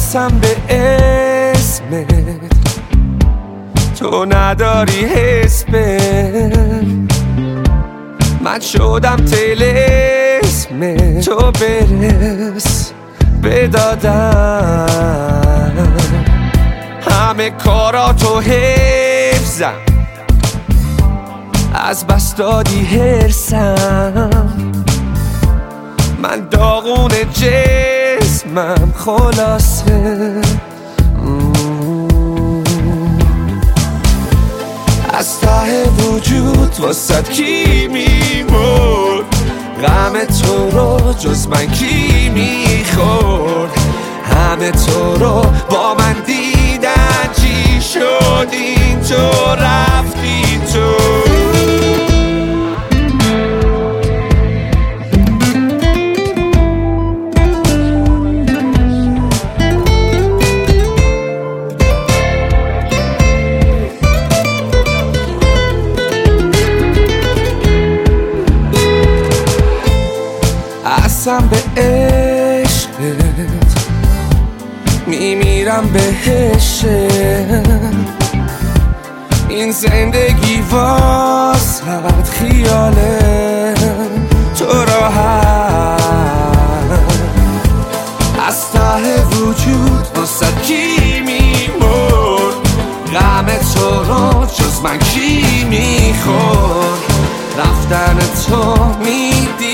قسم به اسمت تو نداری حس من شدم طلسم تو برس بدادم همه کاراتو حفظم از بس دادی هرسم من داغون جسمم خلاصه از ته وجود واسد کی میمرد غم تو رو جز من کی میخورد همه تو رو با من دیدن چی شد این تو رفتی تو قسم به عشقت میمیرم بهش این زندگی واسد خیاله تو راحت از ته وجود واسد کی میمرد غم تو رو جز من کی میخورد رفتن تو میدی